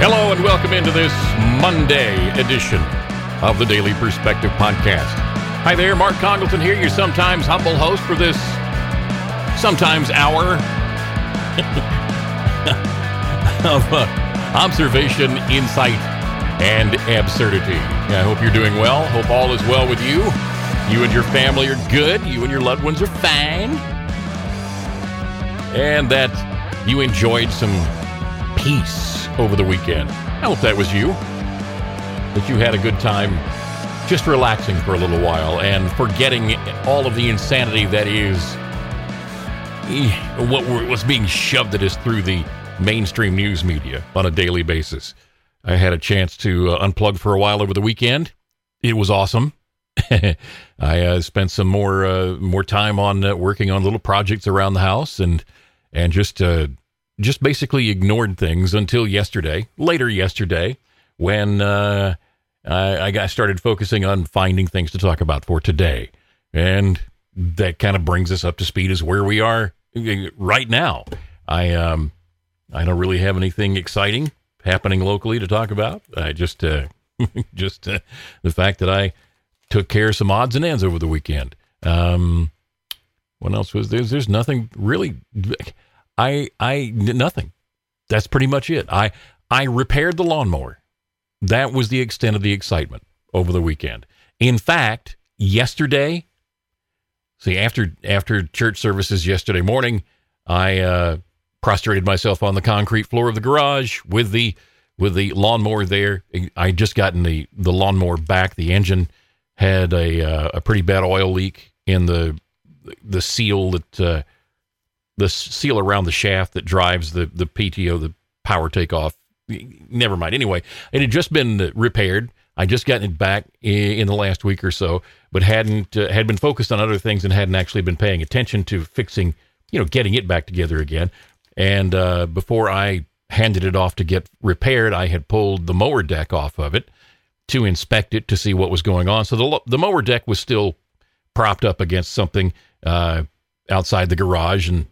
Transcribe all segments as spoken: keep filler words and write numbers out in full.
Hello and welcome into this Monday edition of the Daily Perspective Podcast. Hi there, Mark Congleton here, your sometimes humble host for this sometimes hour of uh, observation, insight, and absurdity. I hope you're doing well. Hope all is well with you. You and your family are good. You and your loved ones are fine. And that you enjoyed some peace over the weekend. I hope that was you. That you had a good time just relaxing for a little while and forgetting all of the insanity that is what was being shoved at us through the mainstream news media on a daily basis. I had a chance to uh, unplug for a while over the weekend. It was awesome. I uh, spent some more uh, more time on uh, working on little projects around the house and and just uh, just basically ignored things until yesterday, later yesterday, when uh, I, I got started focusing on finding things to talk about for today. And that kind of brings us up to speed as where we are right now. I um I don't really have anything exciting happening locally to talk about. I just uh, just uh, the fact that I took care of some odds and ends over the weekend. Um, what else was there? There's nothing really. I, I, nothing. That's pretty much it. I, I repaired the lawnmower. That was the extent of the excitement over the weekend. In fact, yesterday, see, after, after church services yesterday morning, I, uh, prostrated myself on the concrete floor of the garage with the, with the lawnmower there. I just gotten the, the lawnmower back. The engine had a, uh, a pretty bad oil leak in the, the seal that, uh, the seal around the shaft that drives the, the P T O, the power takeoff. Never mind. Anyway, it had just been repaired. I just gotten it back in the last week or so, but hadn't, uh, had been focused on other things and hadn't actually been paying attention to fixing, you know, getting it back together again. And, uh, before I handed it off to get repaired, I had pulled the mower deck off of it to inspect it to see what was going on. So the, the mower deck was still propped up against something, uh, outside the garage. And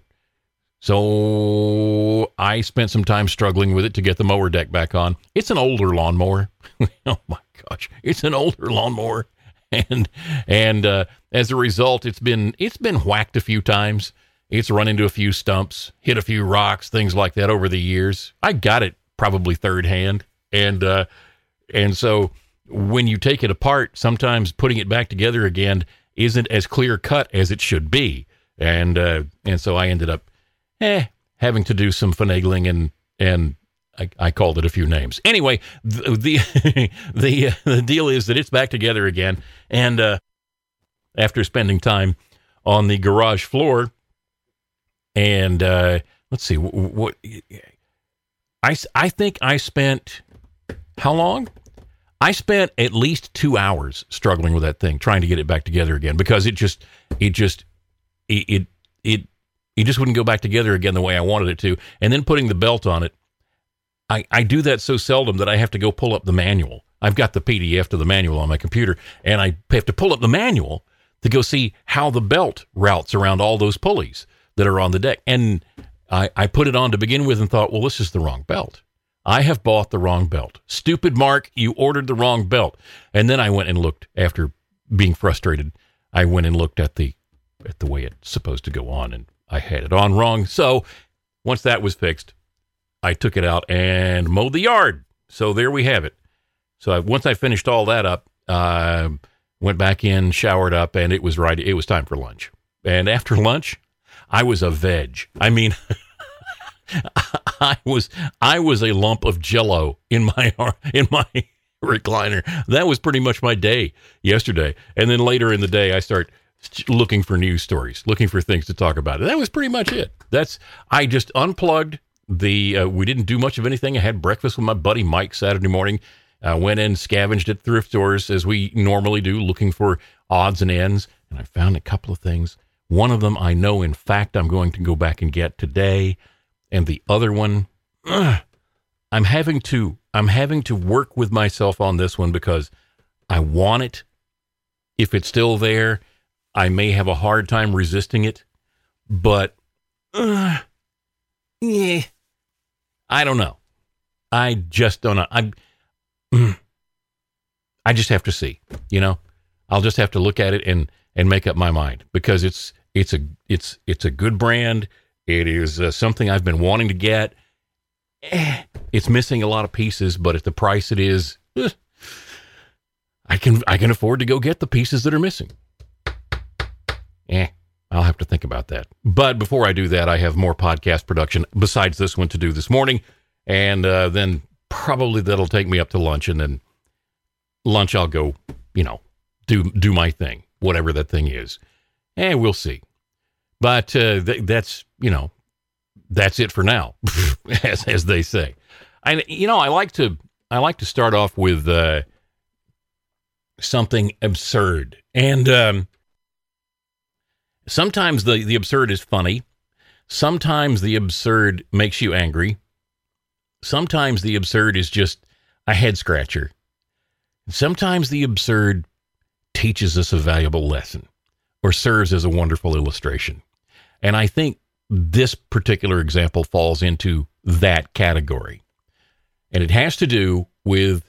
so I spent some time struggling with it to get the mower deck back on. It's an older lawnmower. Oh my gosh. It's an older lawnmower. And, and, uh, as a result, it's been, it's been whacked a few times. It's run into a few stumps, hit a few rocks, things like that over the years. I got it probably third hand. And, uh, and so when you take it apart, sometimes putting it back together again isn't as clear cut as it should be. And, uh, and so I ended up, eh, having to do some finagling and, and I, I called it a few names. Anyway, the, the, the, uh, the deal is that it's back together again. And, uh, after spending time on the garage floor and, uh, let's see what, what I, I think I spent, how long? I spent at least two hours struggling with that thing, trying to get it back together again, because it just, it just, it, it, it, it just wouldn't go back together again the way I wanted it to. And then putting the belt on it, I, I do that so seldom that I have to go pull up the manual. I've got the P D F to the manual on my computer, and I have to pull up the manual to go see how the belt routes around all those pulleys that are on the deck. And I, I put it on to begin with and thought, well, this is the wrong belt. I have bought the wrong belt. Stupid Mark, you ordered the wrong belt. And then I went and looked, after being frustrated, I went and looked at the at the way it's supposed to go on, and I had it on wrong. So once that was fixed, I took it out and mowed the yard. So there we have it. So I, once I finished all that up, uh, went back in, showered up, and it was right. It was time for lunch. And after lunch, I was a veg. I mean, I was I was a lump of Jell-O in my in my recliner. That was pretty much my day yesterday. And then later in the day, I start looking for news stories, looking for things to talk about. That was pretty much it. That's I just unplugged the. Uh, we didn't do much of anything. I had breakfast with my buddy Mike Saturday morning. Uh, went in, scavenged at thrift stores as we normally do, looking for odds and ends. And I found a couple of things. One of them I know, in fact, I'm going to go back and get today. And the other one, ugh, I'm having to, I'm having to work with myself on this one because I want it. If it's still there, I may have a hard time resisting it, but, uh, yeah, I don't know. I just don't know. I, I just have to see, you know, I'll just have to look at it and, and make up my mind, because it's, it's a, it's, it's a good brand. It is uh, something I've been wanting to get. Eh, it's missing a lot of pieces, but at the price it is, eh, I can, I can afford to go get the pieces that are missing. Eh, I'll have to think about that. But before I do that, I have more podcast production besides this one to do this morning. And uh, then probably that'll take me up to lunch, and then lunch I'll go, you know, do do my thing, whatever that thing is. And we'll see. But uh, th- that's, you know, that's it for now, as as they say. I, you know, I like to I like to start off with uh, something absurd. And um, sometimes the, the absurd is funny. Sometimes the absurd makes you angry. Sometimes the absurd is just a head scratcher. Sometimes the absurd teaches us a valuable lesson or serves as a wonderful illustration. And I think this particular example falls into that category. And it has to do with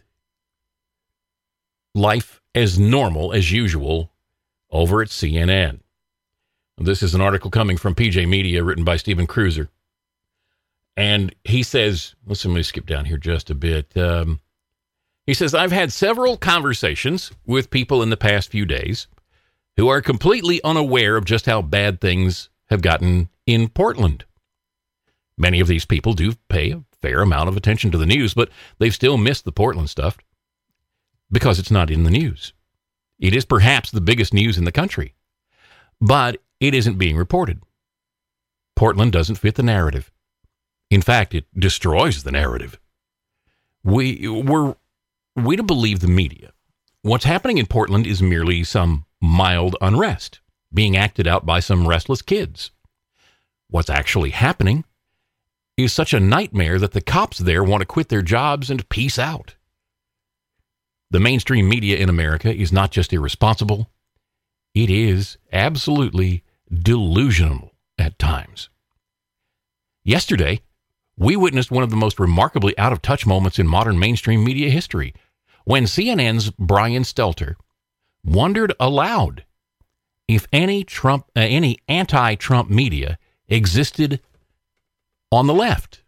life as normal as usual over at C N N. This is an article coming from P J Media written by Stephen Cruiser. And he says, let's let me skip down here just a bit. Um, he says, I've had several conversations with people in the past few days who are completely unaware of just how bad things have gotten in Portland. Many of these people do pay a fair amount of attention to the news, but they've still missed the Portland stuff because it's not in the news. It is perhaps the biggest news in the country, but it isn't being reported. Portland doesn't fit the narrative. In fact, it destroys the narrative. We, we're, we to believe the media. What's happening in Portland is merely some mild unrest being acted out by some restless kids. What's actually happening is such a nightmare that the cops there want to quit their jobs and peace out. The mainstream media in America is not just irresponsible, it is absolutely delusional at times. Yesterday, we witnessed one of the most remarkably out-of-touch moments in modern mainstream media history when C N N's Brian Stelter wondered aloud if any Trump, uh, any anti-Trump media existed on the left.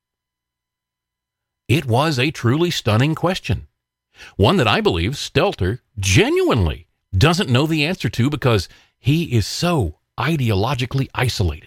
It was a truly stunning question, one that I believe Stelter genuinely doesn't know the answer to because he is so ideologically isolated.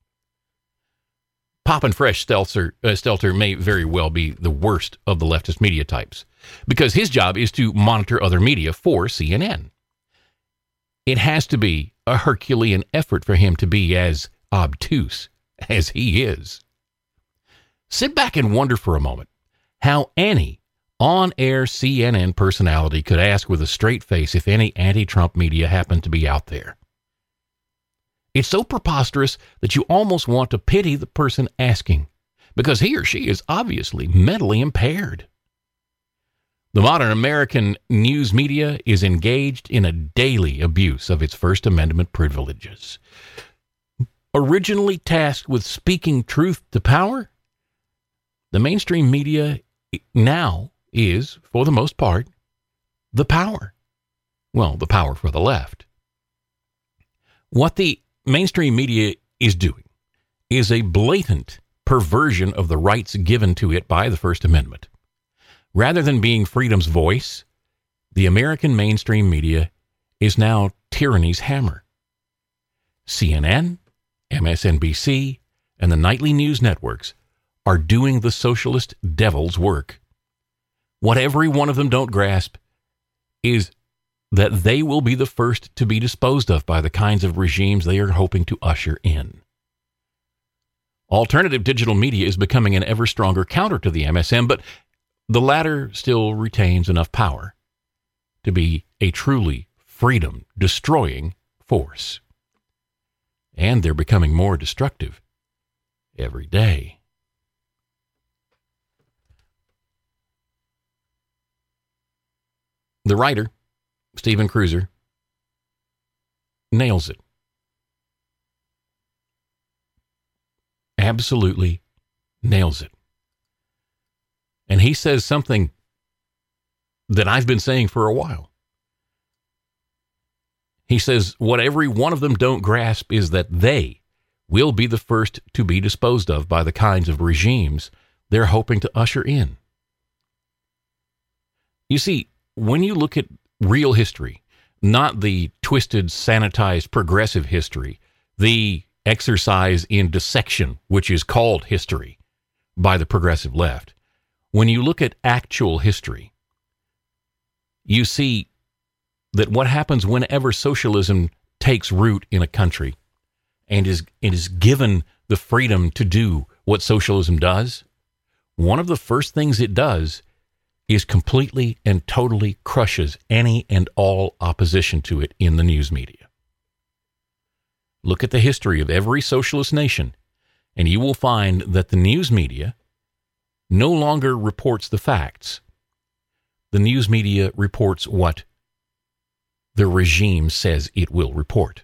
Poppin' Fresh Stelter, uh, Stelter may very well be the worst of the leftist media types because his job is to monitor other media for C N N. It has to be a Herculean effort for him to be as obtuse as he is. Sit back and wonder for a moment how any on-air C N N personality could ask with a straight face if any anti-Trump media happened to be out there. It's so preposterous that you almost want to pity the person asking, because he or she is obviously mentally impaired. The modern American news media is engaged in a daily abuse of its First Amendment privileges. Originally tasked with speaking truth to power, the mainstream media now is, for the most part, the power. Well, the power for the left. What the mainstream media is doing is a blatant perversion of the rights given to it by the First Amendment. Rather than being freedom's voice, the American mainstream media is now tyranny's hammer. C N N, M S N B C, and the nightly news networks are doing the socialist devil's work. What every one of them don't grasp is that they will be the first to be disposed of by the kinds of regimes they are hoping to usher in. Alternative digital media is becoming an ever stronger counter to the M S M, but the latter still retains enough power to be a truly freedom-destroying force. And they're becoming more destructive every day. The writer, Stephen Cruiser, nails it. Absolutely nails it. And he says something that I've been saying for a while. He says, what every one of them don't grasp is that they will be the first to be disposed of by the kinds of regimes they're hoping to usher in. You see, when you look at real history, not the twisted, sanitized, progressive history, the exercise in dissection, which is called history by the progressive left, when you look at actual history, you see that what happens whenever socialism takes root in a country and is, it is given the freedom to do what socialism does, one of the first things it does is completely and totally crushes any and all opposition to it in the news media. Look at the history of every socialist nation, and you will find that the news media no longer reports the facts. The news media reports what the regime says it will report.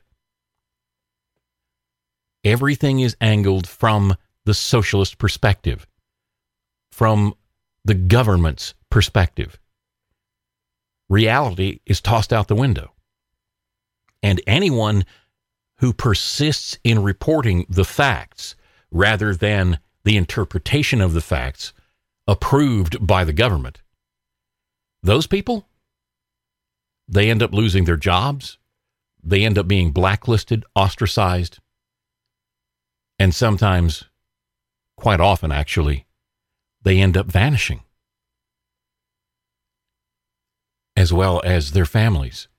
Everything is angled from the socialist perspective, from the government's perspective. Reality is tossed out the window. And anyone who persists in reporting the facts rather than the interpretation of the facts approved by the government, those people, they end up losing their jobs, they end up being blacklisted, ostracized, and sometimes, quite often actually, they end up vanishing, as well as their families.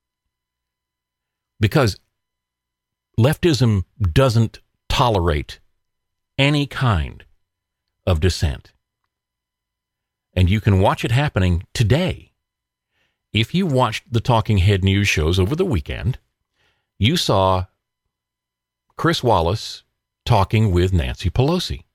Because leftism doesn't tolerate any kind of dissent. And you can watch it happening today. If you watched the Talking Head news shows over the weekend, you saw Chris Wallace talking with Nancy Pelosi.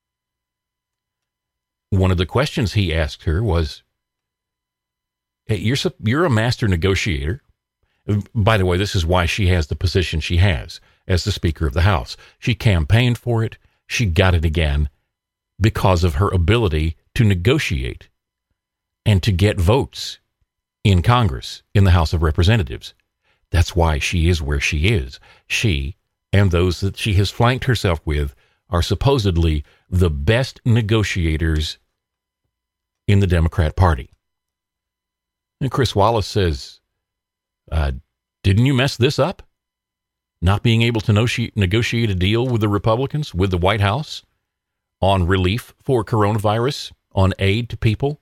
One of the questions he asked her was, hey, you're, you're a master negotiator. By the way, this is why she has the position she has as the Speaker of the House. She campaigned for it. She got it again because of her ability to negotiate and to get votes in Congress, in the House of Representatives. That's why she is where she is. She and those that she has flanked herself with are supposedly the best negotiators in the Democrat Party. And Chris Wallace says, uh, didn't you mess this up? Not being able to negotiate, negotiate a deal with the Republicans, with the White House, on relief for coronavirus, on aid to people?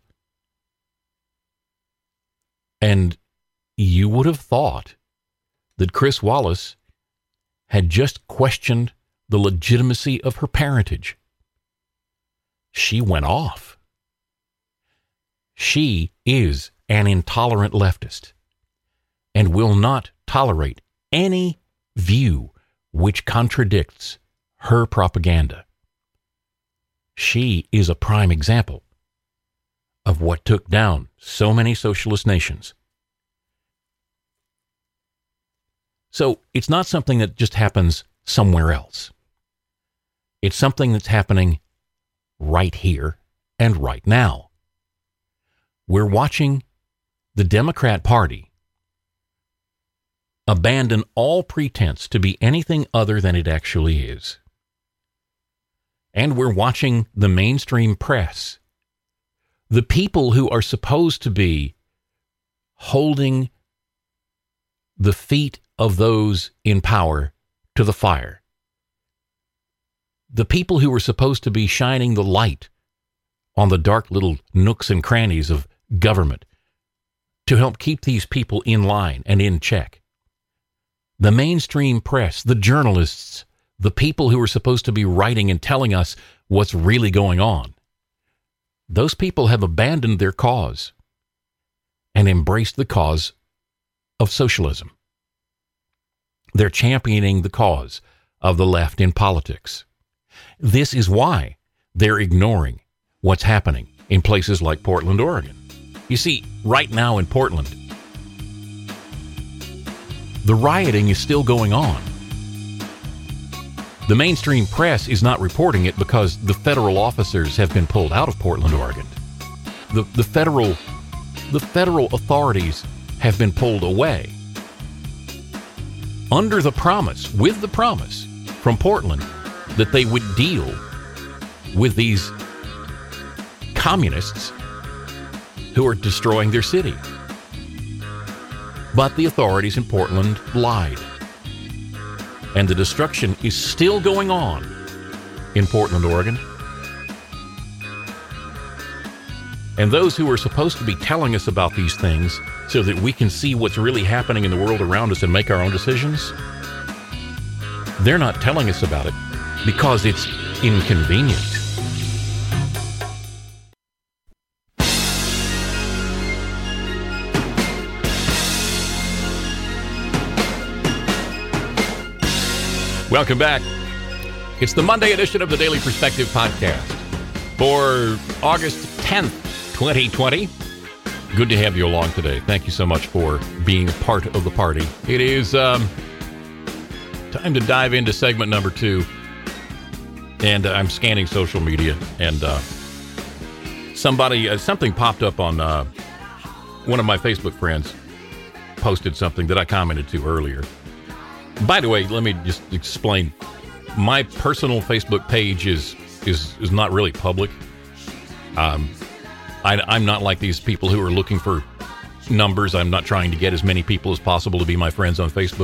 And you would have thought that Chris Wallace had just questioned the legitimacy of her parentage. She went off. She is an intolerant leftist and will not tolerate any view which contradicts her propaganda. She is a prime example of what took down so many socialist nations. So it's not something that just happens somewhere else. It's something that's happening right here and right now. We're watching the Democrat Party abandon all pretense to be anything other than it actually is. And we're watching the mainstream press, the people who are supposed to be holding the feet of those in power to the fire, the people who are supposed to be shining the light on the dark little nooks and crannies of government to help keep these people in line and in check. The mainstream press, the journalists, the people who are supposed to be writing and telling us what's really going on, those people have abandoned their cause and embraced the cause of socialism. They're championing the cause of the left in politics. This is why they're ignoring what's happening in places like Portland, Oregon. You see, right now in Portland, the rioting is still going on. The mainstream press is not reporting it because the federal officers have been pulled out of Portland, Oregon. the, the federal the federal authorities have been pulled away under the promise, with the promise from Portland that they would deal with these communists who are destroying their city. But the authorities in Portland lied. And the destruction is still going on in Portland, Oregon. And those who are supposed to be telling us about these things so that we can see what's really happening in the world around us and make our own decisions, they're not telling us about it because it's inconvenient. Welcome back. It's the Monday edition of the Daily Perspective Podcast for August tenth, twenty twenty. Good to have you along today. Thank you so much for being part of the party. It is um, time to dive into segment number two. And uh, I'm scanning social media, and uh, somebody, uh, something popped up on uh, one of my Facebook friends posted something that I commented to earlier. By the way, let me just explain. My personal Facebook page is is is not really public. Um, I, I'm not like these people who are looking for numbers. I'm not trying to get as many people as possible to be my friends on Facebook.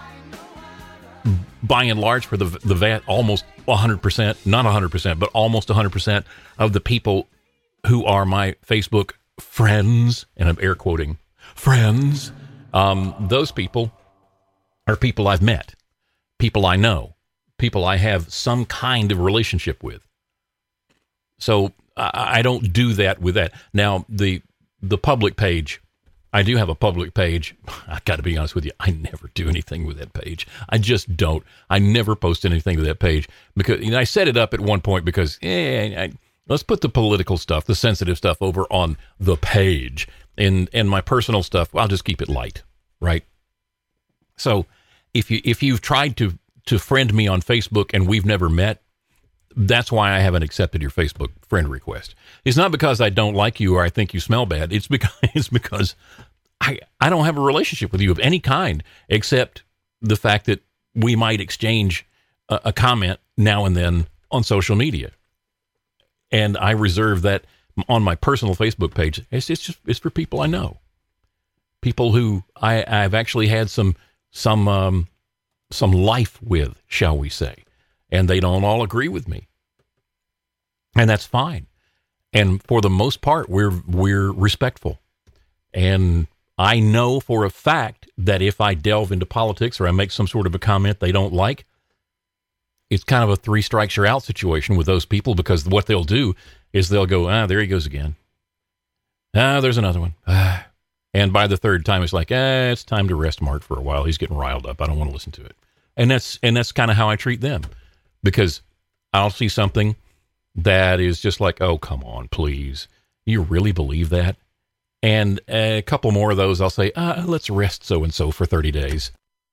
By and large, for the the vat, almost one hundred percent, not one hundred percent, but almost one hundred percent of the people who are my Facebook friends, and I'm air quoting, friends, um, those people are people I've met, people I know, people I have some kind of relationship with. So I, I don't do that with that. Now, the the public page, I do have a public page. I got to be honest with you, I never do anything with that page. I just don't. I never post anything to that page because, you know, I set it up at one point because, eh, I, let's put the political stuff, the sensitive stuff over on the page, and and my personal stuff, I'll just keep it light, right? So if you if you've tried to to friend me on Facebook and we've never met, that's why I haven't accepted your Facebook friend request. It's not because I don't like you or I think you smell bad. It's because it's because I I don't have a relationship with you of any kind except the fact that we might exchange a, a comment now and then on social media. And I reserve that on my personal Facebook page. It's it's just it's for people I know, people who I I've actually had some some um, some life with, shall we say. And they don't all agree with me. And that's fine. And for the most part, we're we're respectful. And I know for a fact that if I delve into politics or I make some sort of a comment they don't like, it's kind of a three strikes you're out situation with those people, because what they'll do is they'll go, ah, there he goes again. Ah, there's another one. Ah. And by the third time, it's like, ah, it's time to rest Mark for a while. He's getting riled up. I don't want to listen to it. And that's and that's kind of how I treat them. Because I'll see something that is just like, oh, come on, please. You really believe that? And a couple more of those, I'll say, uh, let's rest so-and-so for thirty days.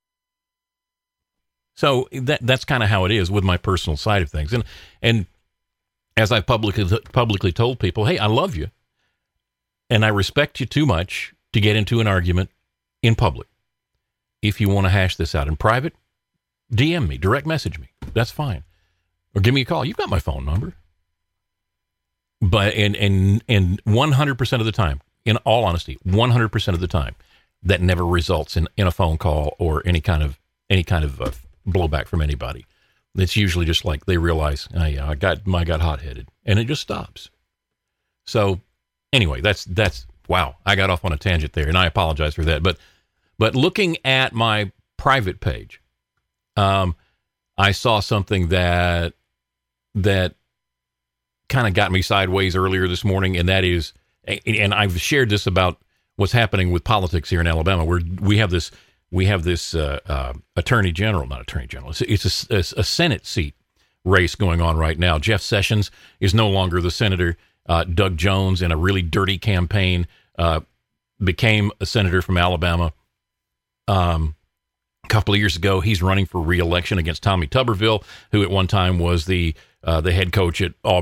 So that that's kind of how it is with my personal side of things. And and as I've publicly, publicly told people, hey, I love you, and I respect you too much to get into an argument in public. If you want to hash this out in private, D M me, direct message me. That's fine. Or give me a call. You've got my phone number. But, and, and, and one hundred percent of the time, in all honesty, one hundred percent of the time, that never results in, in a phone call or any kind of, any kind of uh, blowback from anybody. It's usually just like they realize, oh yeah, I got, I got hot-headed, and it just stops. So anyway, that's, that's, wow, I got off on a tangent there, and I apologize for that. But, but looking at my private page, um, I saw something that that kind of got me sideways earlier this morning, and that is, and I've shared this about what's happening with politics here in Alabama, where we have this we have this uh, uh, attorney general, not attorney general, it's, it's a, a Senate seat race going on right now. Jeff Sessions is no longer the senator. Uh, Doug Jones, in a really dirty campaign, uh, became a senator from Alabama. Um. A couple of years ago, he's running for re-election against Tommy Tuberville, who at one time was the uh, the head coach at Auburn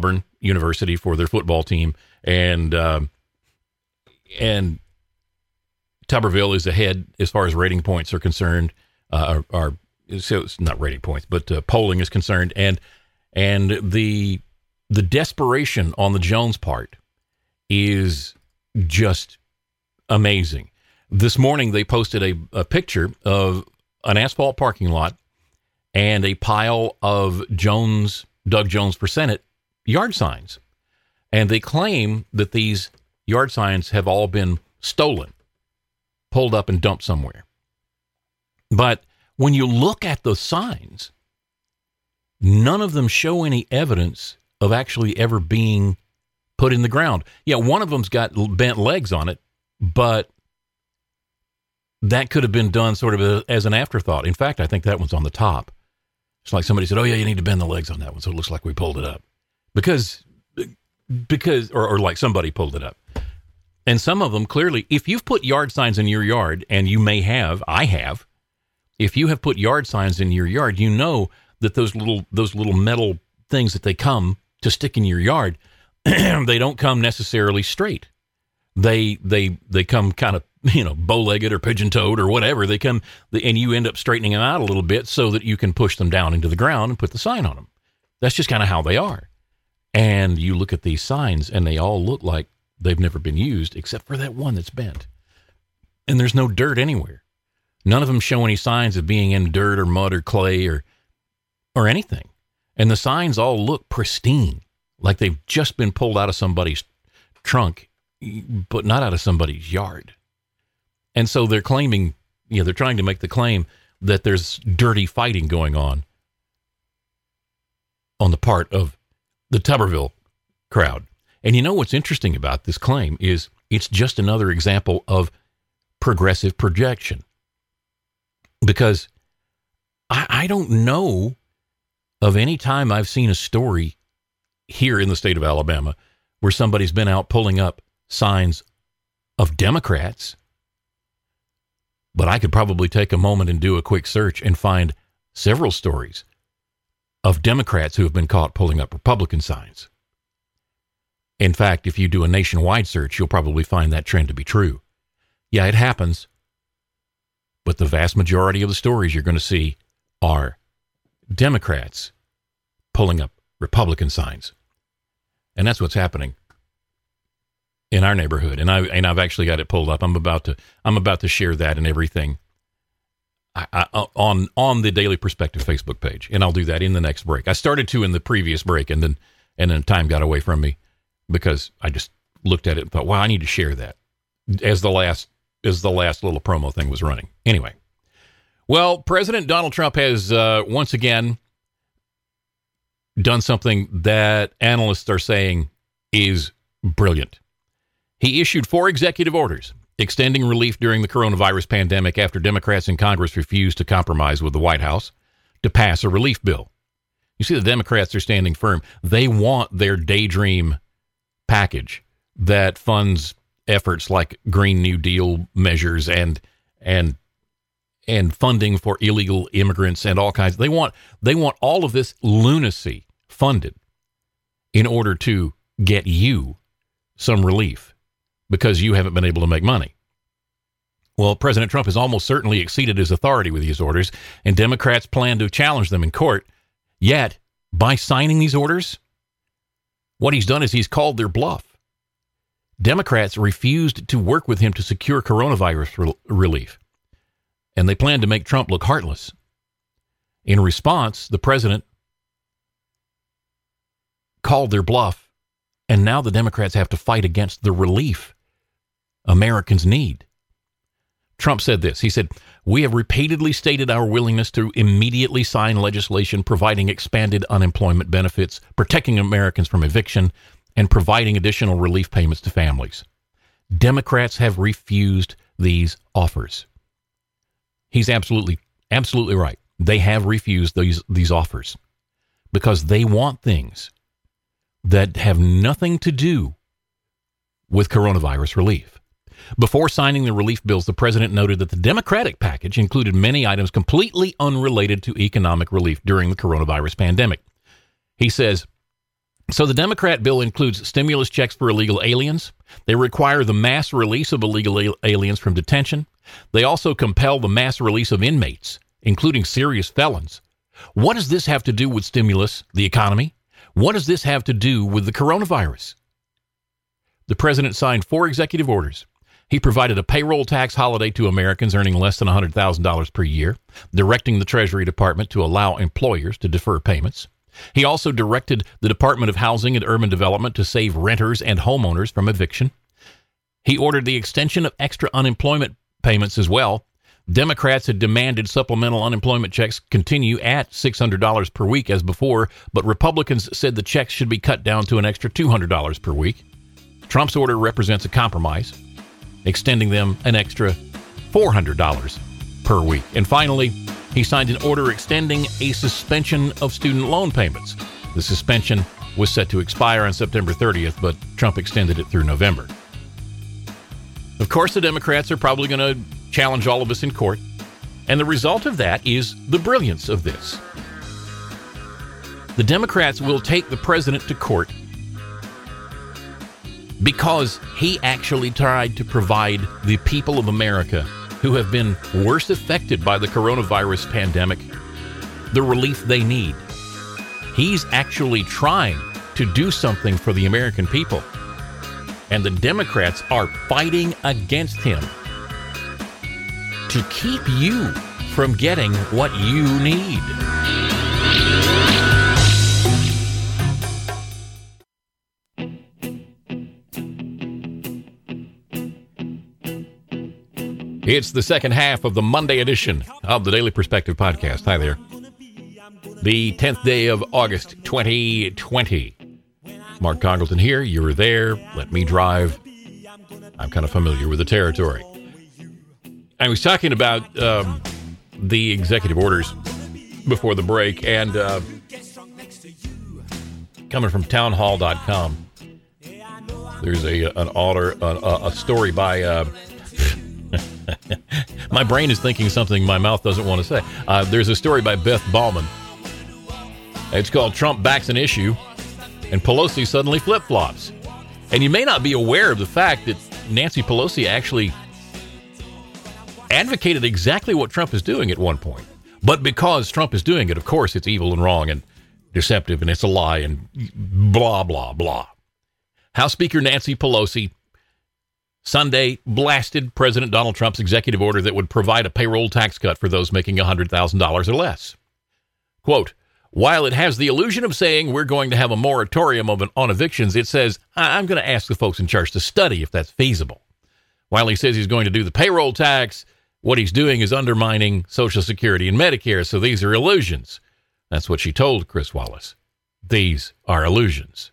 University for their football team, and um, and Tuberville is ahead as far as rating points are concerned. Uh, are, are so it's not rating points, but uh, polling is concerned, and and the the desperation on the Jones part is just amazing. This morning they posted a, a picture of an asphalt parking lot and a pile of Jones, Doug Jones for Senate yard signs. And they claim that these yard signs have all been stolen, pulled up and dumped somewhere. But when you look at the signs, none of them show any evidence of actually ever being put in the ground. Yeah, one of them's got bent legs on it, but that could have been done sort of a, as an afterthought. In fact, I think that one's on the top. It's like somebody said, oh, yeah, you need to bend the legs on that one, so it looks like we pulled it up. Because, because or, or like somebody pulled it up. And some of them, clearly, if you've put yard signs in your yard, and you may have, I have, if you have put yard signs in your yard, you know that those little those little metal things that they come to stick in your yard, they don't come necessarily straight. They they they come kind of, you know, bow-legged or pigeon-toed or whatever. They come, and you end up straightening them out a little bit so that you can push them down into the ground and put the sign on them. That's just kind of how they are. And you look at these signs, and they all look like they've never been used, except for that one that's bent. And there's no dirt anywhere. None of them show any signs of being in dirt or mud or clay or or anything. And the signs all look pristine, like they've just been pulled out of somebody's trunk, but not out of somebody's yard. And so they're claiming, you know, they're trying to make the claim that there's dirty fighting going on on the part of the Tuberville crowd. And you know what's interesting about this claim is it's just another example of progressive projection. Because I, I don't know of any time I've seen a story here in the state of Alabama where somebody's been out pulling up signs of Democrats. But I could probably take a moment and do a quick search and find several stories of Democrats who have been caught pulling up Republican signs. In fact, if you do a nationwide search, you'll probably find that trend to be true. Yeah, it happens. But the vast majority of the stories you're going to see are Democrats pulling up Republican signs. And that's what's happening in our neighborhood. And I and I've actually got it pulled up. I'm about to I'm about to share that and everything I, I, on on the Daily Perspective Facebook page. And I'll do that in the next break. I started to in the previous break, and then and then time got away from me because I just looked at it and thought, wow, I need to share that as the last as the last little promo thing was running. Anyway, well, President Donald Trump has uh, once again done something that analysts are saying is brilliant. He issued four executive orders extending relief during the coronavirus pandemic after Democrats in Congress refused to compromise with the White House to pass a relief bill. You see, the Democrats are standing firm. They want their daydream package that funds efforts like Green New Deal measures and and and funding for illegal immigrants and all kinds. They want they want all of this lunacy funded in order to get you some relief because you haven't been able to make money. Well, President Trump has almost certainly exceeded his authority with these orders, and Democrats plan to challenge them in court. Yet, by signing these orders, what he's done is he's called their bluff. Democrats refused to work with him to secure coronavirus re- relief, and they plan to make Trump look heartless. In response, the president called their bluff, and now the Democrats have to fight against the relief Americans need. Trump said this. He said, "We have repeatedly stated our willingness to immediately sign legislation providing expanded unemployment benefits, protecting Americans from eviction, and providing additional relief payments to families. Democrats have refused these offers." He's absolutely, absolutely right. They have refused these, these offers because they want things that have nothing to do with coronavirus relief. Before signing the relief bills, the president noted that the Democratic package included many items completely unrelated to economic relief during the coronavirus pandemic. He says, So the Democrat bill includes stimulus checks for illegal aliens. They require the mass release of illegal aliens from detention. They also compel the mass release of inmates, including serious felons. What does this have to do with stimulus, the economy? What does this have to do with the coronavirus? The president signed four executive orders. He provided a payroll tax holiday to Americans earning less than one hundred thousand dollars per year, directing the Treasury Department to allow employers to defer payments. He also directed the Department of Housing and Urban Development to save renters and homeowners from eviction. He ordered the extension of extra unemployment payments as well. Democrats had demanded supplemental unemployment checks continue at six hundred dollars per week as before, but Republicans said the checks should be cut down to an extra two hundred dollars per week. Trump's order represents a compromise, extending them an extra four hundred dollars per week. And finally, he signed an order extending a suspension of student loan payments. The suspension was set to expire on September thirtieth, but Trump extended it through November. Of course, the Democrats are probably going to challenge all of this in court, and the result of that is the brilliance of this. The Democrats will take the president to court because he actually tried to provide the people of America who have been worst affected by the coronavirus pandemic the relief they need. He's actually trying to do something for the American people, and the Democrats are fighting against him to keep you from getting what you need. It's the second half of the Monday edition of the Daily Perspective Podcast. Hi there. The tenth day of August, twenty twenty. Mark Congleton here. You're there. Let me drive. I'm kind of familiar with the territory. I was talking about um, the executive orders before the break, and uh, coming from town hall dot com, there's a an order, a, a story by... Uh, my brain is thinking something my mouth doesn't want to say. Uh, there's a story by Beth Ballman. It's called Trump Backs an Issue and Pelosi Suddenly Flip-Flops. And you may not be aware of the fact that Nancy Pelosi actually advocated exactly what Trump is doing at one point. But because Trump is doing it, of course, it's evil and wrong and deceptive and it's a lie and blah, blah, blah. House Speaker Nancy Pelosi Sunday blasted President Donald Trump's executive order that would provide a payroll tax cut for those making one hundred thousand dollars or less. Quote, while it has the illusion of saying we're going to have a moratorium of an, on evictions, it says, I'm going to ask the folks in charge to study if that's feasible. While he says he's going to do the payroll tax, what he's doing is undermining Social Security and Medicare, so these are illusions. That's what she told Chris Wallace. These are illusions.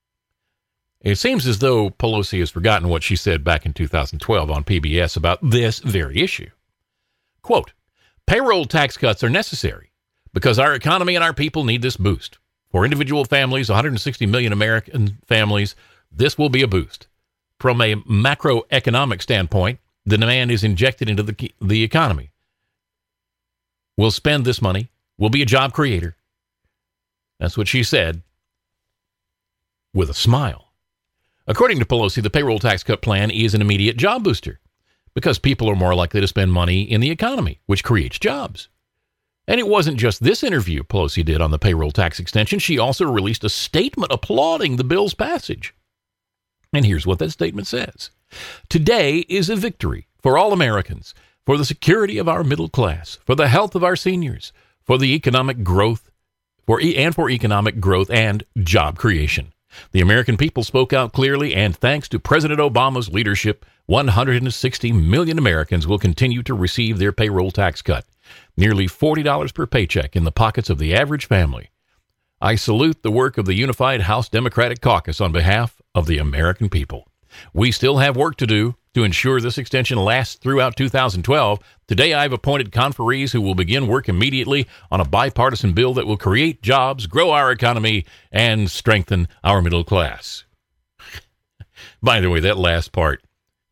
It seems as though Pelosi has forgotten what she said back in two thousand twelve on P B S about this very issue. Quote, payroll tax cuts are necessary because our economy and our people need this boost. For individual families, one hundred sixty million American families, this will be a boost. From a macroeconomic standpoint, the demand is injected into the, the economy. We'll spend this money. We'll be a job creator. That's what she said with a smile. According to Pelosi, the payroll tax cut plan is an immediate job booster because people are more likely to spend money in the economy, which creates jobs. And it wasn't just this interview Pelosi did on the payroll tax extension. She also released a statement applauding the bill's passage. And here's what that statement says. Today is a victory for all Americans, for the security of our middle class, for the health of our seniors, for the economic growth, for e- and for economic growth and job creation. The American people spoke out clearly, and thanks to President Obama's leadership, one hundred sixty million Americans will continue to receive their payroll tax cut, nearly forty dollars per paycheck in the pockets of the average family. I salute the work of the Unified House Democratic Caucus on behalf of the American people. We still have work to do to ensure this extension lasts throughout two thousand twelve. Today, I've appointed conferees who will begin work immediately on a bipartisan bill that will create jobs, grow our economy, and strengthen our middle class. By the way, that last part,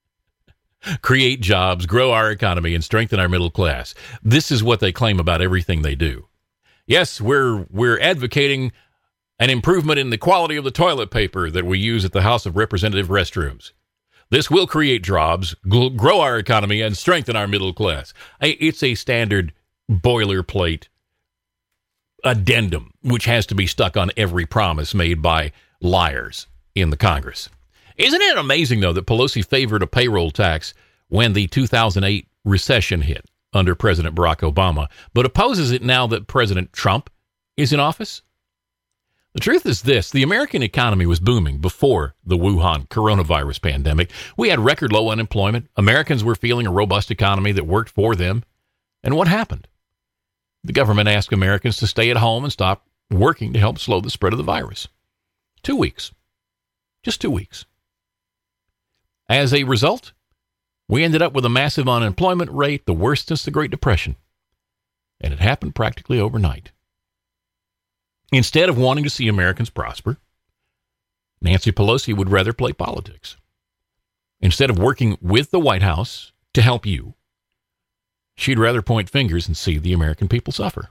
create jobs, grow our economy, and strengthen our middle class. This is what they claim about everything they do. Yes, we're we're advocating an improvement in the quality of the toilet paper that we use at the House of Representative restrooms. This will create jobs, gl- grow our economy, and strengthen our middle class. It's a standard boilerplate addendum, which has to be stuck on every promise made by liars in the Congress. Isn't it amazing, though, that Pelosi favored a payroll tax when the two thousand eight recession hit under President Barack Obama, but opposes it now that President Trump is in office? The truth is this: the American economy was booming before the Wuhan coronavirus pandemic. We had record low unemployment. Americans were feeling a robust economy that worked for them. And what happened? The government asked Americans to stay at home and stop working to help slow the spread of the virus. Two weeks. Just two weeks. As a result, we ended up with a massive unemployment rate, the worst since the Great Depression. And it happened practically overnight. Instead of wanting to see Americans prosper, Nancy Pelosi would rather play politics. Instead of working with the White House to help you, she'd rather point fingers and see the American people suffer.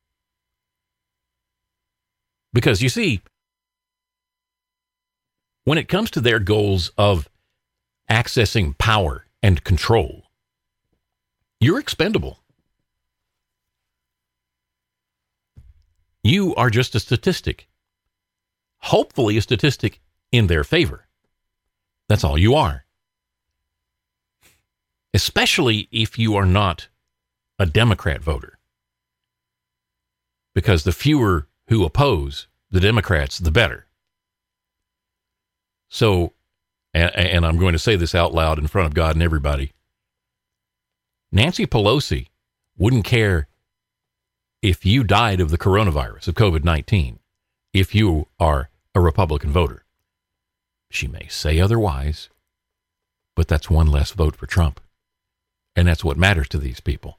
Because, you see, when it comes to their goals of accessing power and control, you're expendable. You are just a statistic. Hopefully a statistic in their favor. That's all you are. Especially if you are not a Democrat voter. Because the fewer who oppose the Democrats, the better. So, and, and I'm going to say this out loud in front of God and everybody, Nancy Pelosi wouldn't care if you died of the coronavirus, of covid nineteen, if you are a Republican voter. She may say otherwise, but that's one less vote for Trump. And that's what matters to these people.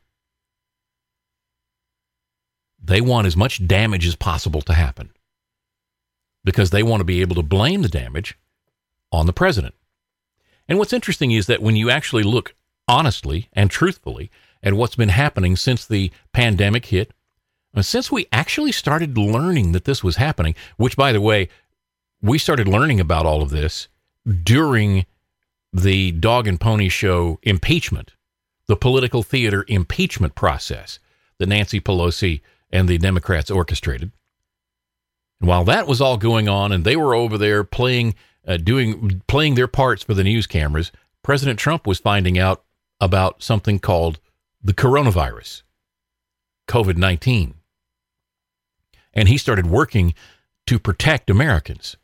They want as much damage as possible to happen because they want to be able to blame the damage on the president. And what's interesting is that when you actually look honestly and truthfully at what's been happening since the pandemic hit, since we actually started learning that this was happening, which, by the way, we started learning about all of this during the Dog and Pony Show impeachment, the political theater impeachment process that Nancy Pelosi and the Democrats orchestrated. And while that was all going on and they were over there playing, uh, doing, playing their parts for the news cameras, President Trump was finding out about something called the coronavirus, covid nineteen. And he started working to protect Americans.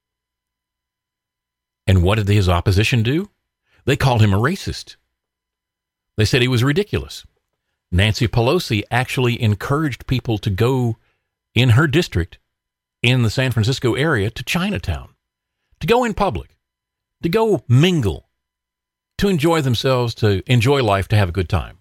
And what did his opposition do? They called him a racist. They said he was ridiculous. Nancy Pelosi actually encouraged people to go in her district in the San Francisco area to Chinatown, to go in public, to go mingle, to enjoy themselves, to enjoy life, to have a good time.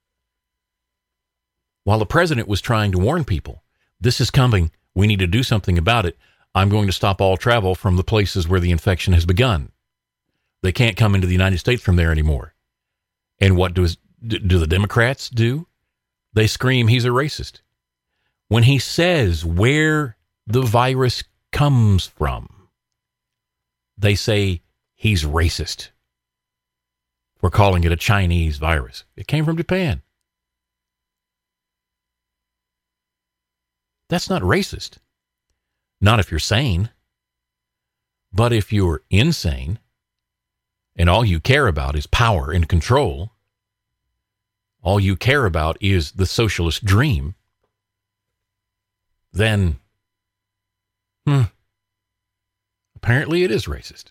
While the president was trying to warn people, this is coming, we need to do something about it. I'm going to stop all travel from the places where the infection has begun. They can't come into the United States from there anymore. And what does do the Democrats do? They scream he's a racist. When he says where the virus comes from, they say he's racist. We're calling it a Chinese virus. It came from Japan. That's not racist. Not if you're sane. But if you're insane and all you care about is power and control, all you care about is the socialist dream, then hmm, apparently it is racist.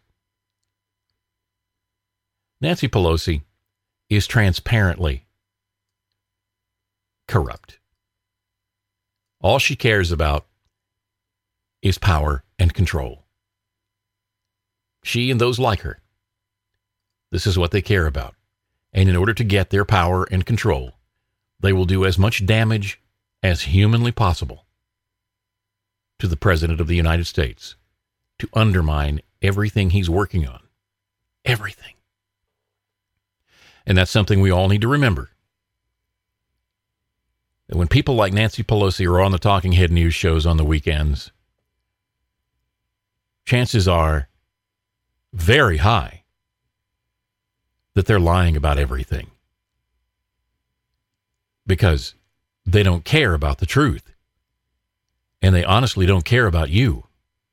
Nancy Pelosi is transparently corrupt. All she cares about is power and control. She and those like her, this is what they care about. And in order to get their power and control, they will do as much damage as humanly possible to the President of the United States to undermine everything he's working on. Everything. And that's something we all need to remember. That when people like Nancy Pelosi are on the talking head news shows on the weekends, chances are very high that they're lying about everything because they don't care about the truth, and they honestly don't care about you.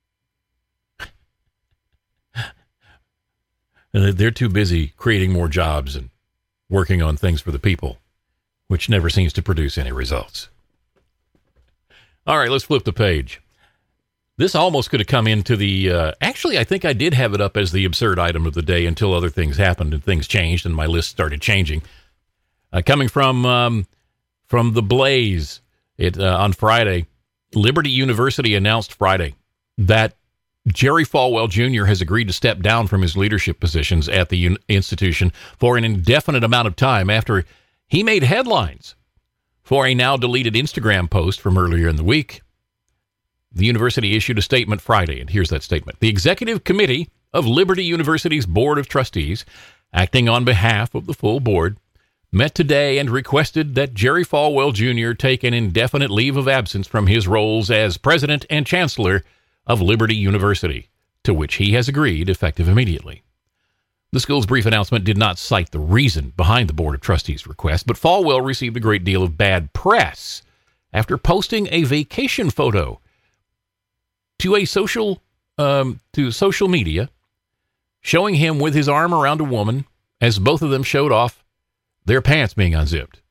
They're too busy creating more jobs and working on things for the people, which never seems to produce any results. All right, let's flip the page. This almost could have come into the, uh, actually, I think I did have it up as the absurd item of the day until other things happened and things changed and my list started changing. Uh, coming from um, from The Blaze it, uh, on Friday, Liberty University announced Friday that Jerry Falwell Junior has agreed to step down from his leadership positions at the un- institution for an indefinite amount of time after he made headlines for a now deleted Instagram post from earlier in the week. The university issued a statement Friday, and here's that statement. The Executive Committee of Liberty University's Board of Trustees, acting on behalf of the full board, met today and requested that Jerry Falwell Junior take an indefinite leave of absence from his roles as president and chancellor of Liberty University, to which he has agreed, effective immediately. The school's brief announcement did not cite the reason behind the Board of Trustees' request, but Falwell received a great deal of bad press after posting a vacation photo to a social um, to social media, showing him with his arm around a woman as both of them showed off their pants being unzipped.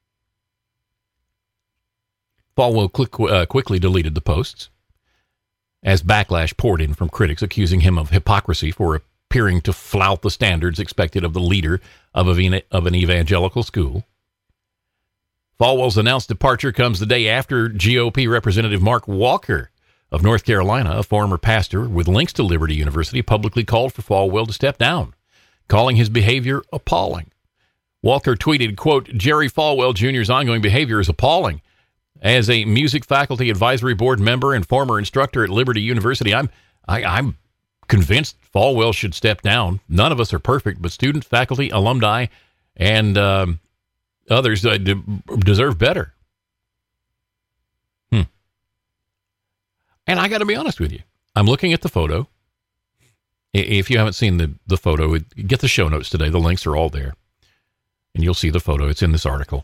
Falwell quick, uh, quickly deleted the posts as backlash poured in from critics accusing him of hypocrisy for appearing to flout the standards expected of the leader of, a, of an evangelical school. Falwell's announced departure comes the day after G O P Representative Mark Walker of North Carolina, a former pastor with links to Liberty University, publicly called for Falwell to step down, calling his behavior appalling. Walker tweeted, quote, Jerry Falwell Junior's ongoing behavior is appalling. As a music faculty advisory board member and former instructor at Liberty University, I'm I, I'm convinced Falwell should step down. None of us are perfect, but students, faculty, alumni, and um, others uh, de- deserve better. Hmm. And I got to be honest with you. I'm looking at the photo. If you haven't seen the, the photo, get the show notes today. The links are all there. And you'll see the photo. It's in this article.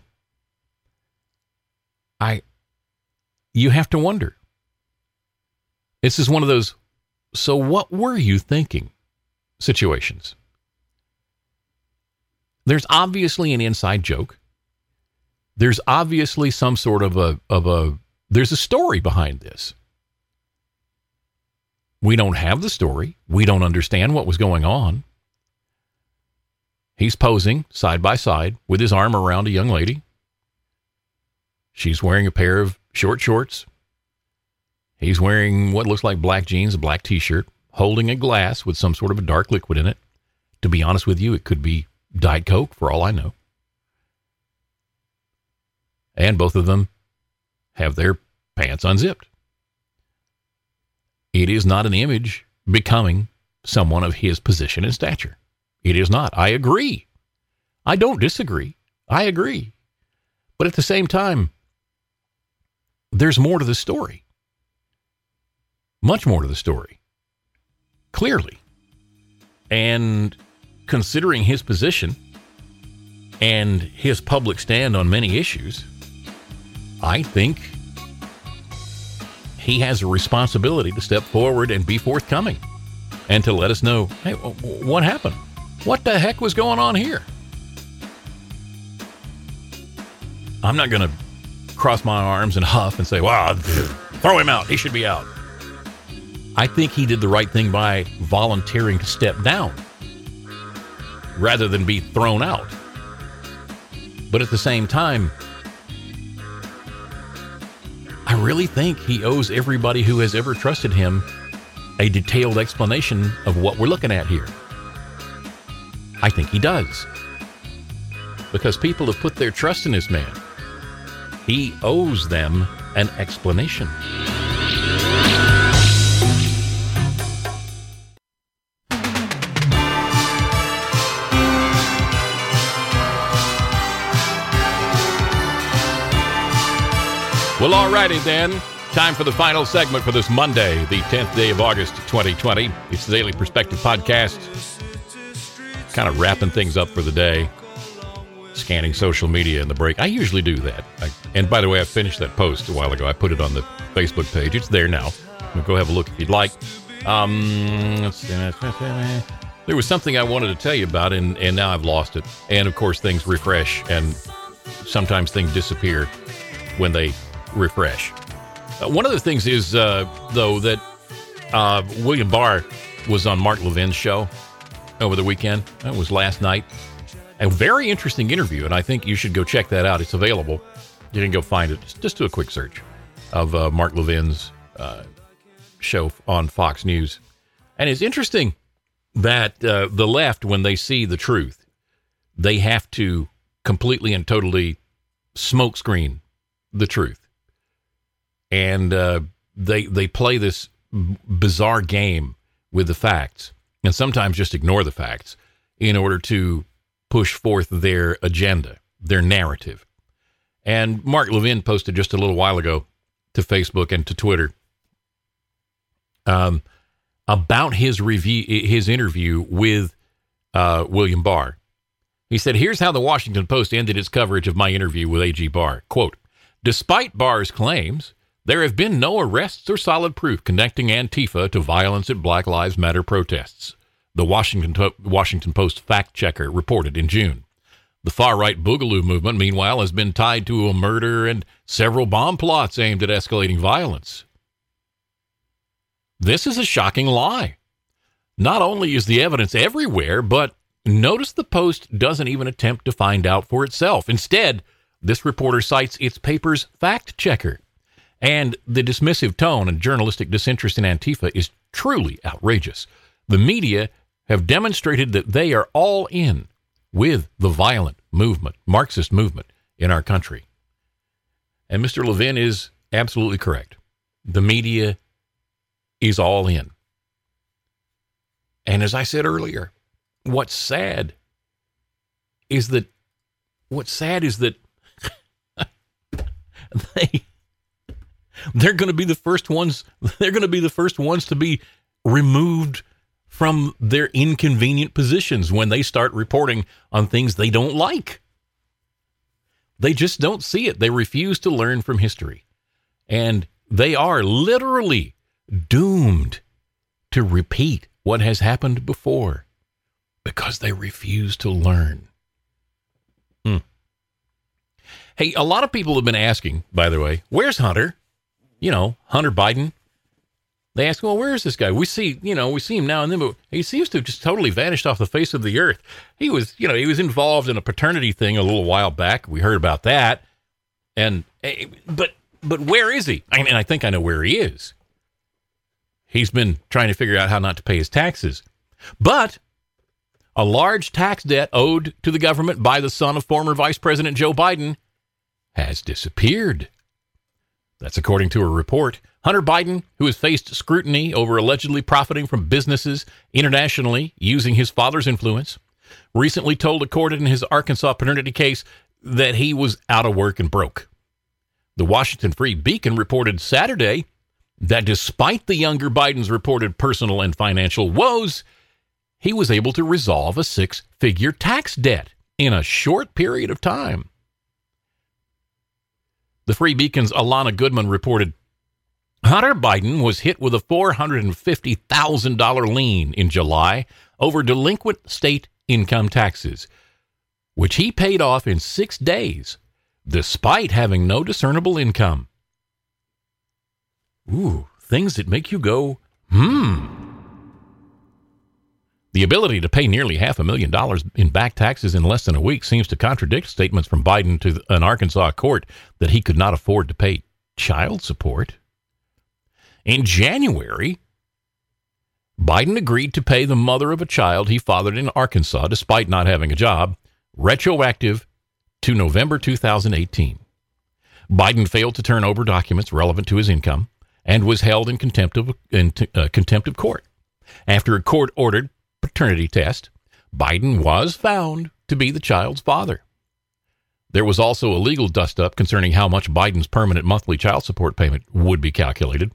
I, you have to wonder. This is one of those, so what were you thinking situations. There's obviously an inside joke. There's obviously some sort of a, of a, there's a story behind this. We don't have the story. We don't understand what was going on. He's posing side by side with his arm around a young lady. She's wearing a pair of short shorts. He's wearing what looks like black jeans, a black t-shirt, holding a glass with some sort of a dark liquid in it. To be honest with you, it could be Diet Coke for all I know. And both of them have their pants unzipped. It is not an image becoming someone of his position and stature. It is not. I agree. I don't disagree. I agree. But at the same time, there's more to the story. Much more to the story. Clearly. And considering his position and his public stand on many issues, I think he has a responsibility to step forward and be forthcoming and to let us know, hey, what happened? What the heck was going on here? I'm not going to cross my arms and huff and say, wow, throw him out. He should be out. I think he did the right thing by volunteering to step down rather than be thrown out. But at the same time, I really think he owes everybody who has ever trusted him a detailed explanation of what we're looking at here. I think he does. Because people have put their trust in this man. He owes them an explanation. Well, alrighty then. Time for the final segment for this Monday, the tenth day of August, twenty twenty. It's the Daily Perspective Podcast. Kind of wrapping things up for the day. Scanning social media in the break. I usually do that. I, and by the way, I finished that post a while ago. I put it on the Facebook page. It's there now. Go have a look if you'd like. Um, let's see. There was something I wanted to tell you about, and, and now I've lost it. And, of course, things refresh, and sometimes things disappear when they refresh. Uh, one of the things is, uh, though, that uh, William Barr was on Mark Levin's show over the weekend. That was last night. A very interesting interview, and I think you should go check that out. It's available. You can go find it. Just, just do a quick search of uh, Mark Levin's uh, show on Fox News. And it's interesting that uh, the left, when they see the truth, they have to completely and totally smokescreen the truth. And uh, they they play this b- bizarre game with the facts, and sometimes just ignore the facts in order to push forth their agenda, their narrative. And Mark Levin posted just a little while ago to Facebook and to Twitter um, about his review, his interview with uh, William Barr. He said, "Here's how the Washington Post ended its coverage of my interview with A G Barr. Quote, despite Barr's claims, there have been no arrests or solid proof connecting Antifa to violence at Black Lives Matter protests. The Washington Washington Post fact-checker reported in June. The far-right Boogaloo movement, meanwhile, has been tied to a murder and several bomb plots aimed at escalating violence. This is a shocking lie. Not only is the evidence everywhere, but notice the Post doesn't even attempt to find out for itself. Instead, this reporter cites its paper's fact-checker. And the dismissive tone and journalistic disinterest in Antifa is truly outrageous. The media have demonstrated that they are all in with the violent movement, Marxist movement in our country." And Mister Levin is absolutely correct. The media is all in. And as I said earlier, what's sad is that, what's sad is that they, they're going to be the first ones, they're going to be the first ones to be removed from their inconvenient positions when they start reporting on things they don't like. They just don't see it. They refuse to learn from history. And they are literally doomed to repeat what has happened before because they refuse to learn. Hmm. Hey, a lot of people have been asking, by the way, where's Hunter? You know, Hunter Biden. They ask, well, where is this guy? We see, you know, we see him now and then, but he seems to have just totally vanished off the face of the earth. He was, you know, he was involved in a paternity thing a little while back. We heard about that. And, but, but where is he? I mean, I think I know where he is. He's been trying to figure out how not to pay his taxes. But a large tax debt owed to the government by the son of former Vice President Joe Biden has disappeared. That's according to a report. Hunter Biden, who has faced scrutiny over allegedly profiting from businesses internationally using his father's influence, recently told a court in his Arkansas paternity case that he was out of work and broke. The Washington Free Beacon reported Saturday that despite the younger Biden's reported personal and financial woes, he was able to resolve a six-figure tax debt in a short period of time. The Free Beacon's Alana Goodman reported, Hunter Biden was hit with a four hundred fifty thousand dollars lien in July over delinquent state income taxes, which he paid off in six days, despite having no discernible income. Ooh, things that make you go, hmm. The ability to pay nearly half a million dollars in back taxes in less than a week seems to contradict statements from Biden to an Arkansas court that he could not afford to pay child support. In January, Biden agreed to pay the mother of a child he fathered in Arkansas, despite not having a job, retroactive to November two thousand eighteen. Biden failed to turn over documents relevant to his income and was held in contempt of, in, uh, contempt of court. After a court-ordered paternity test, Biden was found to be the child's father. There was also a legal dust-up concerning how much Biden's permanent monthly child support payment would be calculated.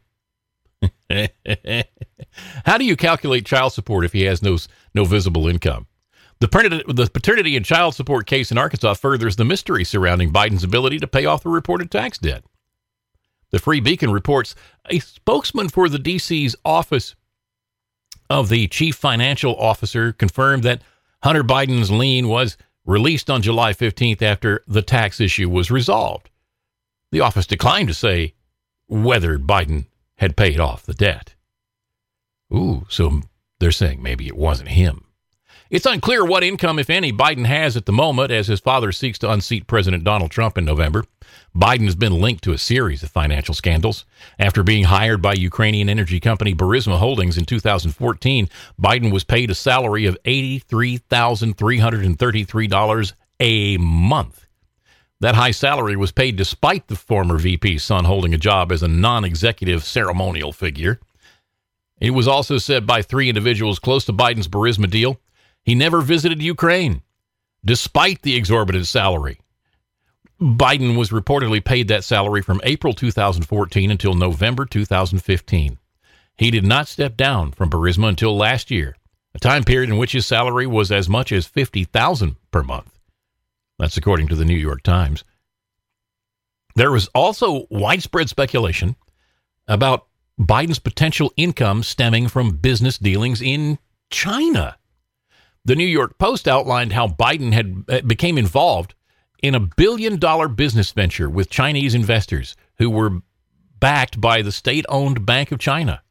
How do you calculate child support if he has no, no visible income? The paternity, the paternity and child support case in Arkansas furthers the mystery surrounding Biden's ability to pay off the reported tax debt. The Free Beacon reports a spokesman for the D C's office of the chief financial officer confirmed that Hunter Biden's lien was released on July fifteenth after the tax issue was resolved. The office declined to say whether Biden had paid off the debt. Ooh, so they're saying maybe it wasn't him. It's unclear what income, if any, Biden has at the moment as his father seeks to unseat President Donald Trump in November. Biden has been linked to a series of financial scandals. After being hired by Ukrainian energy company Burisma Holdings in two thousand fourteen, Biden was paid a salary of eighty-three thousand three hundred thirty-three dollars a month. That high salary was paid despite the former V P's son holding a job as a non-executive ceremonial figure. It was also said by three individuals close to Biden's Burisma deal he never visited Ukraine, despite the exorbitant salary. Biden was reportedly paid that salary from April two thousand fourteen until November two thousand fifteen. He did not step down from Burisma until last year, a time period in which his salary was as much as fifty thousand dollars per month. That's according to the New York Times. There was also widespread speculation about Biden's potential income stemming from business dealings in China. The New York Post outlined how Biden had became involved in a billion-dollar business venture with Chinese investors who were backed by the state-owned Bank of China.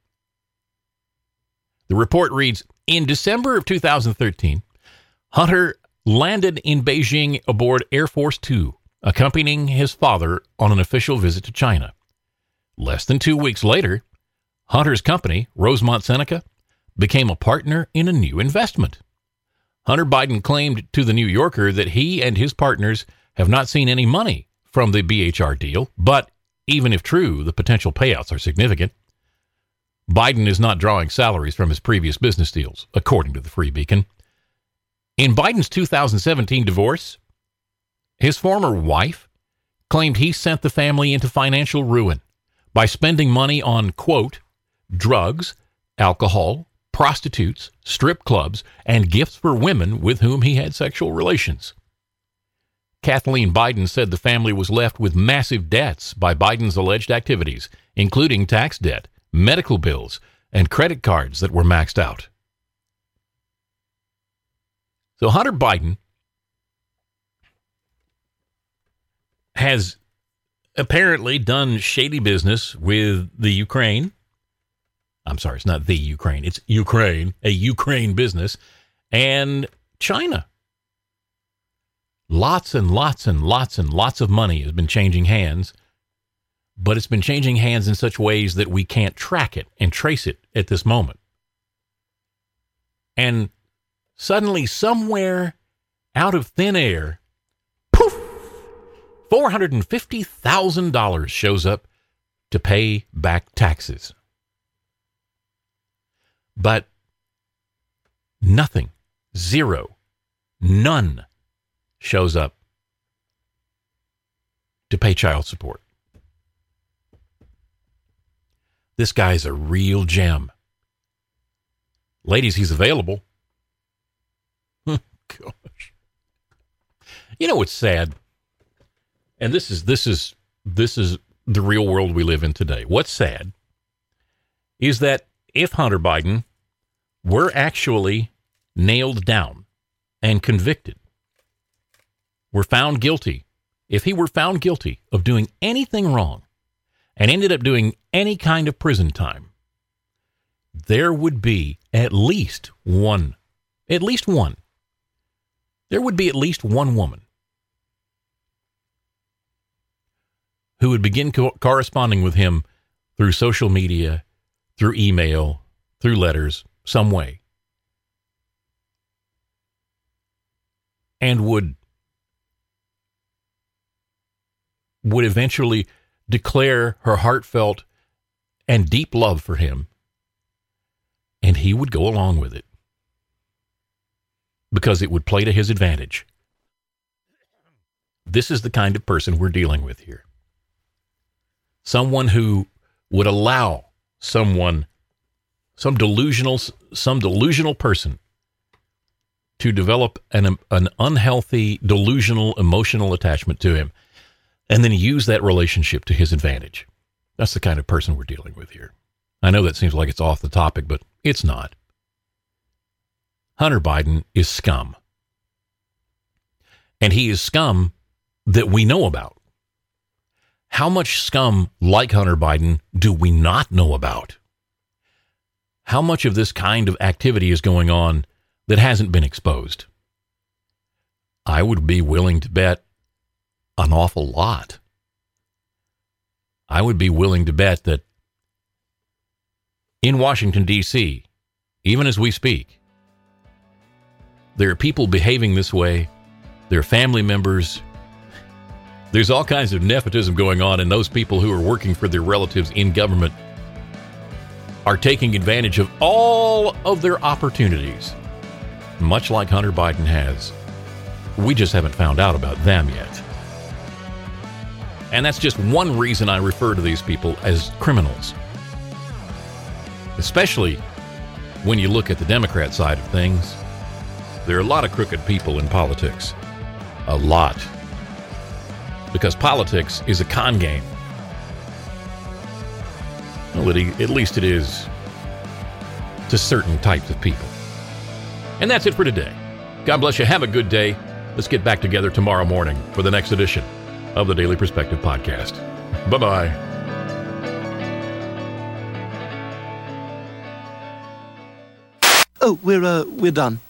The report reads, in December of two thousand thirteen, Hunter landed in Beijing aboard Air Force Two, accompanying his father on an official visit to China. Less than two weeks later, Hunter's company, Rosemont Seneca, became a partner in a new investment. Hunter Biden claimed to the New Yorker that he and his partners have not seen any money from the B H R deal, but even if true, the potential payouts are significant. Biden is not drawing salaries from his previous business deals, according to the Free Beacon. In Biden's two thousand seventeen divorce, his former wife claimed he sent the family into financial ruin by spending money on, quote, drugs, alcohol, prostitutes, strip clubs, and gifts for women with whom he had sexual relations. Kathleen Biden said the family was left with massive debts by Biden's alleged activities, including tax debt, medical bills, and credit cards that were maxed out. So Hunter Biden has apparently done shady business with the Ukraine. I'm sorry, it's not the Ukraine. It's Ukraine, a Ukraine business, and China. Lots and lots and lots and lots of money has been changing hands, but it's been changing hands in such ways that we can't track it and trace it at this moment. And suddenly, somewhere out of thin air, poof, four hundred fifty thousand dollars shows up to pay back taxes. But nothing, zero, none shows up to pay child support. This guy's a real gem. Ladies, he's available. Gosh. You know what's sad? And this is this is this is the real world we live in today. What's sad is that if Hunter Biden were actually nailed down and convicted, were found guilty, if he were found guilty of doing anything wrong and ended up doing any kind of prison time, there would be at least one, at least one, there would be at least one woman who would begin co- corresponding with him through social media, through email, through letters, some way, and would would eventually declare her heartfelt and deep love for him, and he would go along with it because it would play to his advantage. This is the kind of person we're dealing with here. Someone who would allow someone, some delusional, some delusional person to develop an, an unhealthy, delusional, emotional attachment to him and then use that relationship to his advantage. That's the kind of person we're dealing with here. I know that seems like it's off the topic, but it's not. Hunter Biden is scum. And he is scum that we know about. How much scum like Hunter Biden do we not know about? How much of this kind of activity is going on that hasn't been exposed? I would be willing to bet an awful lot. I would be willing to bet that in Washington, D C, even as we speak, there are people behaving this way. There are family members. There's all kinds of nepotism going on, and those people who are working for their relatives in government are taking advantage of all of their opportunities, much like Hunter Biden has. We just haven't found out about them yet. And that's just one reason I refer to these people as criminals. Especially when you look at the Democrat side of things. There are a lot of crooked people in politics. A lot. Because politics is a con game. Well, it, at least it is to certain types of people. And that's it for today. God bless you. Have a good day. Let's get back together tomorrow morning for the next edition of the Daily Perspective Podcast. Bye-bye. Oh, we're, uh, we're done.